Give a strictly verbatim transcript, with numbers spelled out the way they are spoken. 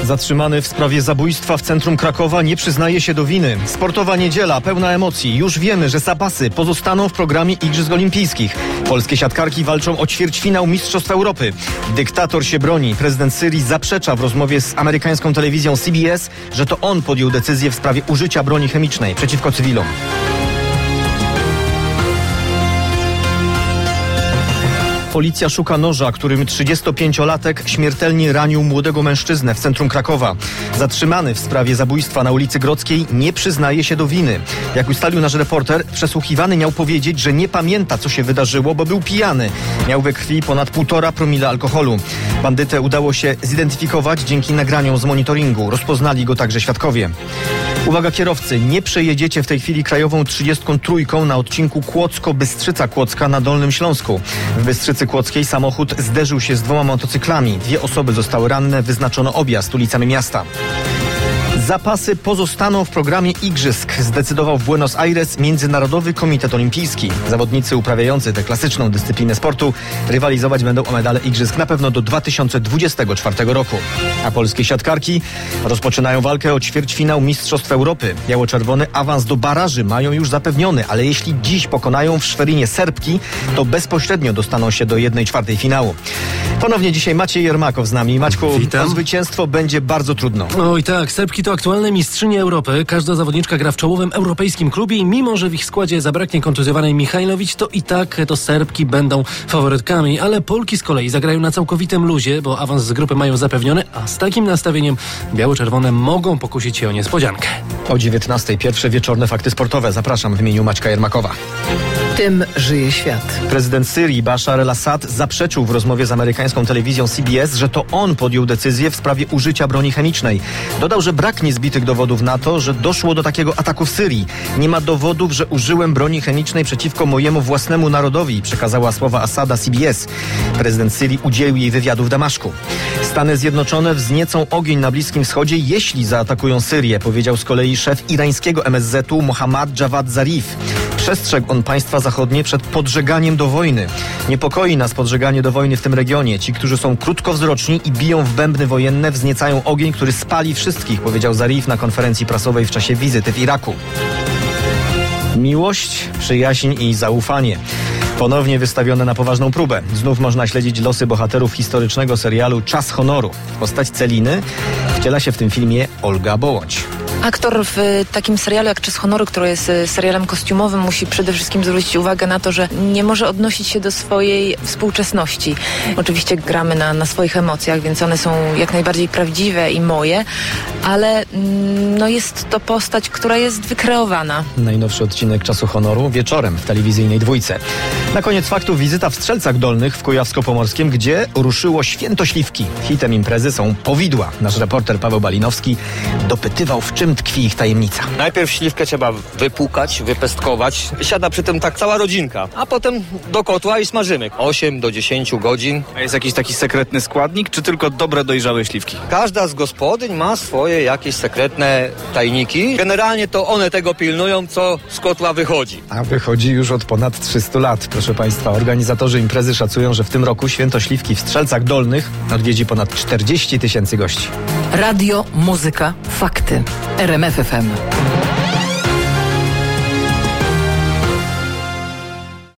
Zatrzymany w sprawie zabójstwa w centrum Krakowa nie przyznaje się do winy. Sportowa niedziela, pełna emocji. Już wiemy, że zapasy pozostaną w programie Igrzysk Olimpijskich. Polskie siatkarki walczą o ćwierćfinał Mistrzostw Europy. Dyktator się broni. Prezydent Syrii zaprzecza w rozmowie z amerykańską telewizją C B S, że to on podjął decyzję w sprawie użycia broni chemicznej przeciwko cywilom. Policja szuka noża, którym trzydziestopięciolatek śmiertelnie ranił młodego mężczyznę w centrum Krakowa. Zatrzymany w sprawie zabójstwa na ulicy Grodzkiej nie przyznaje się do winy. Jak ustalił nasz reporter, przesłuchiwany miał powiedzieć, że nie pamięta, co się wydarzyło, bo był pijany. Miał we krwi ponad półtora promila alkoholu. Bandytę udało się zidentyfikować dzięki nagraniom z monitoringu. Rozpoznali go także świadkowie. Uwaga kierowcy, nie przejedziecie w tej chwili krajową trzydziestką trójką na odcinku Kłodzko-Bystrzyca Kłodzka na Dolnym Śląsku. W Bystrzycy Kłodzkiej samochód zderzył się z dwoma motocyklami. Dwie osoby zostały ranne, wyznaczono objazd ulicami miasta. Zapasy pozostaną w programie Igrzysk, zdecydował w Buenos Aires Międzynarodowy Komitet Olimpijski. Zawodnicy uprawiający tę klasyczną dyscyplinę sportu rywalizować będą o medale Igrzysk na pewno do dwa tysiące dwudziestego czwartego roku. A polskie siatkarki rozpoczynają walkę o ćwierćfinał Mistrzostw Europy. Biało-czerwony awans do baraży mają już zapewniony, ale jeśli dziś pokonają w Szwerinie Serbki, to bezpośrednio dostaną się do jednej czwartej finału. Ponownie dzisiaj Maciej Jermakow z nami. Maćku, witam. O zwycięstwo będzie bardzo trudno. Oj tak, Serbki to aktualne mistrzynie Europy. Każda zawodniczka gra w czołowym europejskim klubie i mimo, że w ich składzie zabraknie kontuzjowanej Michajlowicz, to i tak to Serbki będą faworytkami, ale Polki z kolei zagrają na całkowitym luzie, bo awans z grupy mają zapewniony, a z takim nastawieniem biało-czerwone mogą pokusić się o niespodziankę. O dziewiętnastej pierwsze wieczorne fakty sportowe. Zapraszam w imieniu Maćka Jermakowa. Tym żyje świat. Prezydent Syrii Bashar el-Assad zaprzeczył w rozmowie z amerykańską telewizją C B S, że to on podjął decyzję w sprawie użycia broni chemicznej. Dodał, że brak niezbitych dowodów na to, że doszło do takiego ataku w Syrii. Nie ma dowodów, że użyłem broni chemicznej przeciwko mojemu własnemu narodowi, przekazała słowa Assada C B S. Prezydent Syrii udzielił jej wywiadu w Damaszku. Stany Zjednoczone wzniecą ogień na Bliskim Wschodzie, jeśli zaatakują Syrię, powiedział z kolei szef irańskiego M S Z-u Mohammad Javad Zarif. Przestrzegł on państwa zachodnie przed podżeganiem do wojny. Niepokoi nas podżeganie do wojny w tym regionie. Ci, którzy są krótkowzroczni i biją w bębny wojenne, wzniecają ogień, który spali wszystkich, powiedział Zarif na konferencji prasowej w czasie wizyty w Iraku. Miłość, przyjaźń i zaufanie. Ponownie wystawione na poważną próbę. Znów można śledzić losy bohaterów historycznego serialu Czas honoru. Postać Celiny wciela się w tym filmie Olga Bołądź. Aktor w takim serialu jak Czas honoru, który jest serialem kostiumowym, musi przede wszystkim zwrócić uwagę na to, że nie może odnosić się do swojej współczesności. Oczywiście gramy na, na swoich emocjach, więc one są jak najbardziej prawdziwe i moje, ale no jest to postać, która jest wykreowana. Najnowszy odcinek Czasu honoru wieczorem w telewizyjnej dwójce. Na koniec faktów wizyta w Strzelcach Dolnych w Kujawsko-Pomorskim, gdzie ruszyło Święto Śliwki. Hitem imprezy są powidła. Nasz reporter Paweł Balinowski dopytywał, w czym tkwi ich tajemnica. Najpierw śliwkę trzeba wypłukać, wypestkować. Siada przy tym tak cała rodzinka, a potem do kotła i smażymy. osiem do dziesięciu godzin. A jest jakiś taki sekretny składnik, czy tylko dobre, dojrzałe śliwki? Każda z gospodyń ma swoje jakieś sekretne tajniki. Generalnie to one tego pilnują, co z kotła wychodzi. A wychodzi już od ponad trzystu lat, proszę Państwa. Organizatorzy imprezy szacują, że w tym roku Święto Śliwki w Strzelcach Dolnych odwiedzi ponad czterdzieści tysięcy gości. Radio, muzyka, fakty. R M F F M.